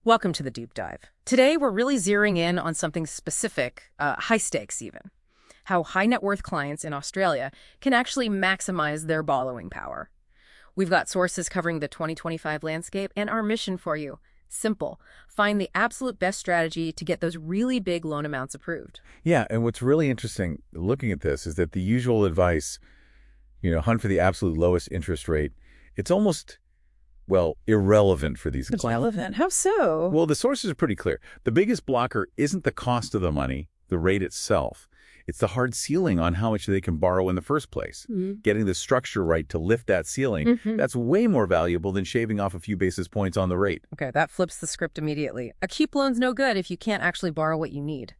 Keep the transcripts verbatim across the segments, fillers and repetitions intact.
Welcome to the deep dive. Today, we're really zeroing in on something specific, uh, high stakes even. How high net worth clients in Australia can actually maximize their borrowing power. We've got sources covering the twenty twenty-five landscape, and our mission for you: simple. Find the absolute best strategy to get those really big loan amounts approved. Yeah, and what's really interesting looking at this is that the usual advice, you know, hunt for the absolute lowest interest rate, it's almost, well, irrelevant for these clients. Irrelevant? How so? Well, the sources are pretty clear. The biggest blocker isn't the cost of the money, the rate itself. It's the hard ceiling on how much they can borrow in the first place. Mm-hmm. Getting the structure right to lift that ceiling, mm-hmm. that's way more valuable than shaving off a few basis points on the rate. Okay, that flips the script immediately. A cheap loan's no good if you can't actually borrow what you need.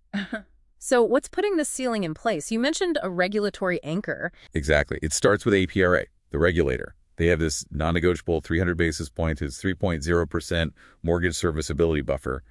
So what's putting this ceiling in place? You mentioned a regulatory anchor. Exactly. It starts with A P R A, the regulator. They have this non-negotiable three hundred basis points, it's three point zero percent mortgage serviceability buffer.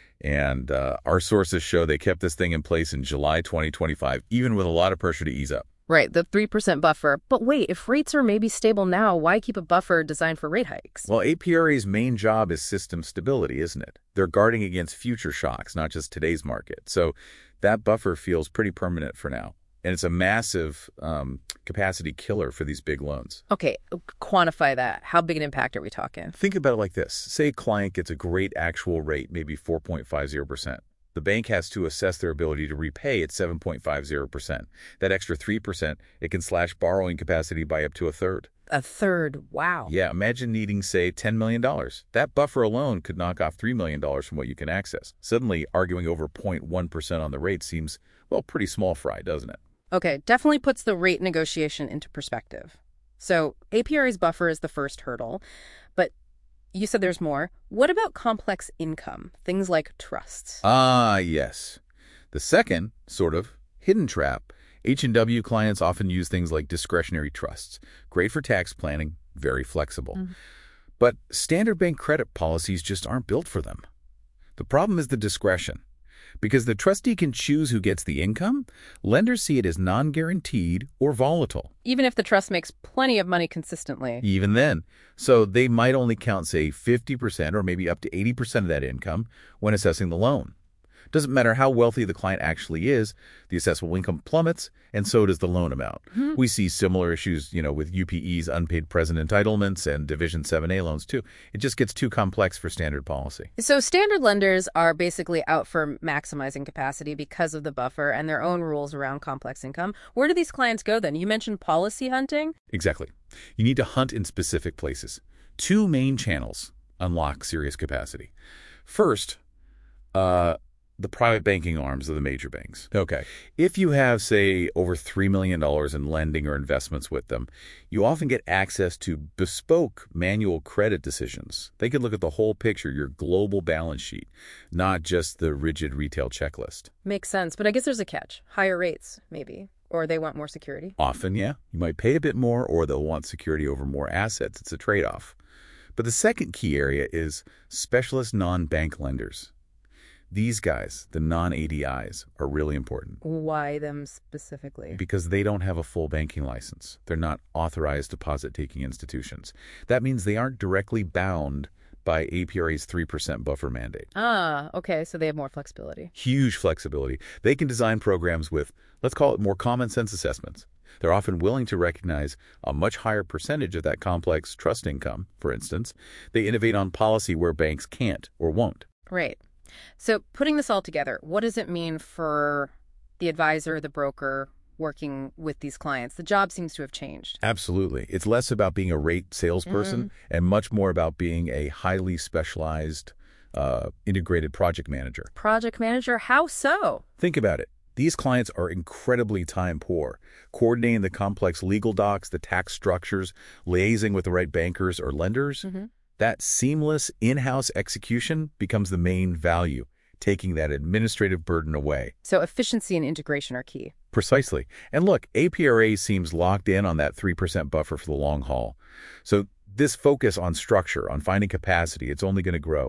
And uh, our sources show they kept this thing in place in July twenty twenty-five, even with a lot of pressure to ease up. Right, the three percent buffer. But wait, if rates are maybe stable now, why keep a buffer designed for rate hikes? Well, A P R A's main job is system stability, isn't it? They're guarding against future shocks, not just today's market. So that buffer feels pretty permanent for now. And it's a massive um, capacity killer for these big loans. Okay, quantify that. How big an impact are we talking? Think about it like this. Say a client gets a great actual rate, maybe four point five zero percent. The bank has to assess their ability to repay at seven point five zero percent. That extra three percent, it can slash borrowing capacity by up to a third. A third? Wow. Yeah, imagine needing, say, ten million dollars. That buffer alone could knock off three million dollars from what you can access. Suddenly, arguing over zero point one percent on the rate seems, well, pretty small fry, doesn't it? Okay, definitely puts the rate negotiation into perspective. So A P R A's buffer is the first hurdle, but you said there's more. What about complex income, things like trusts? Ah, yes. The second, sort of, hidden trap. H and W clients often use things like discretionary trusts. Great for tax planning, very flexible. Mm-hmm. But standard bank credit policies just aren't built for them. The problem is the discretion. Because the trustee can choose who gets the income, lenders see it as non-guaranteed or volatile. Even if the trust makes plenty of money consistently. Even then. So they might only count, say, fifty percent or maybe up to eighty percent of that income when assessing the loan. Doesn't matter how wealthy the client actually is, the assessable income plummets, and so does the loan amount. Mm-hmm. We see similar issues, you know, with U P E's unpaid present entitlements and Division seven A loans, too. It just gets too complex for standard policy. So standard lenders are basically out for maximizing capacity because of the buffer and their own rules around complex income. Where do these clients go then? You mentioned policy hunting? Exactly. You need to hunt in specific places. Two main channels unlock serious capacity. First, uh... the private banking arms of the major banks. Okay. If you have, say, over three million dollars in lending or investments with them, you often get access to bespoke manual credit decisions. They can look at the whole picture, your global balance sheet, not just the rigid retail checklist. Makes sense, but I guess there's a catch. Higher rates, maybe. Or they want more security. Often, yeah. You might pay a bit more, or they'll want security over more assets. It's a trade-off. But the second key area is specialist non-bank lenders. These guys, the non-A D Is, are really important. Why them specifically? Because they don't have a full banking license. They're not authorized deposit-taking institutions. That means they aren't directly bound by A P R A's three percent buffer mandate. Ah, okay, so they have more flexibility. Huge flexibility. They can design programs with, let's call it, more common sense assessments. They're often willing to recognize a much higher percentage of that complex trust income, for instance. They innovate on policy where banks can't or won't. Right. So putting this all together, what does it mean for the advisor, the broker, working with these clients? The job seems to have changed. Absolutely. It's less about being a rate salesperson mm-hmm. and much more about being a highly specialized, uh, integrated project manager. Project manager? How so? Think about it. These clients are incredibly time poor. Coordinating the complex legal docs, the tax structures, liaising with the right bankers or lenders. Mm-hmm. That seamless in-house execution becomes the main value, taking that administrative burden away. So efficiency and integration are key. Precisely. And look, A P R A seems locked in on that three percent buffer for the long haul. So this focus on structure, on finding capacity, it's only going to grow.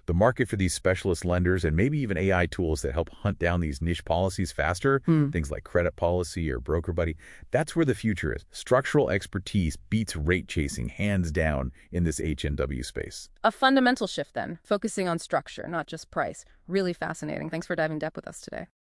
The market for these specialist lenders and maybe even A I tools that help hunt down these niche policies faster, Hmm. things like credit policy or broker buddy, that's where the future is. Structural expertise beats rate chasing hands down in this H N W space. A fundamental shift then, focusing on structure, not just price. Really fascinating. Thanks for diving depth with us today.